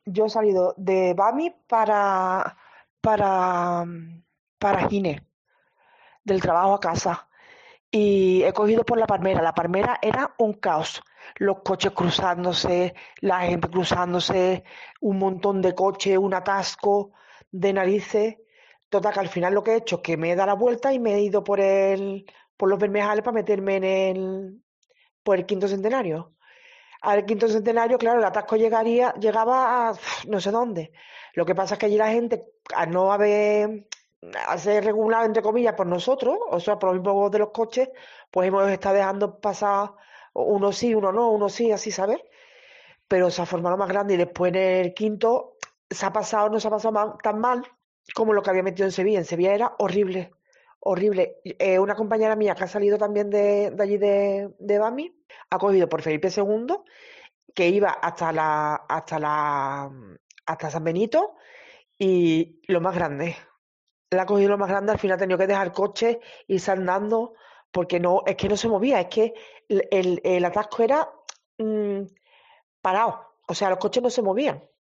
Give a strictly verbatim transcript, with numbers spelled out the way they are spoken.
yo he salido de Bami para, para, para Gine, del trabajo a casa. Y he cogido por la Palmera. La Palmera era un caos. Los coches cruzándose, la gente cruzándose, un montón de coches, un atasco de narices. Total, que al final lo que he hecho es que me he dado la vuelta y me he ido por el, por los Bermejales para meterme en el, por el quinto centenario. Al quinto centenario, claro, el atasco llegaría, llegaba a uf, no sé dónde. Lo que pasa es que allí la gente, al no haber, al ser regulado, entre comillas, por nosotros, o sea, por los mismos de los coches, pues hemos estado dejando pasar uno sí, uno no, uno sí, así, ¿sabes? Pero se ha formado más grande y después en el quinto se ha pasado, no se ha pasado mal- tan mal como lo que había metido en Sevilla. En Sevilla era horrible, horrible. Eh, una compañera mía que ha salido también de, de allí de, de Bami, ha cogido por Felipe segundo que iba hasta la, hasta la, hasta San Benito y lo más grande. La ha cogido lo más grande, al final ha tenido que dejar el coche, irse andando, porque no, es que no se movía, es que el, el, el atasco era mm, parado, o sea, los coches no se movían.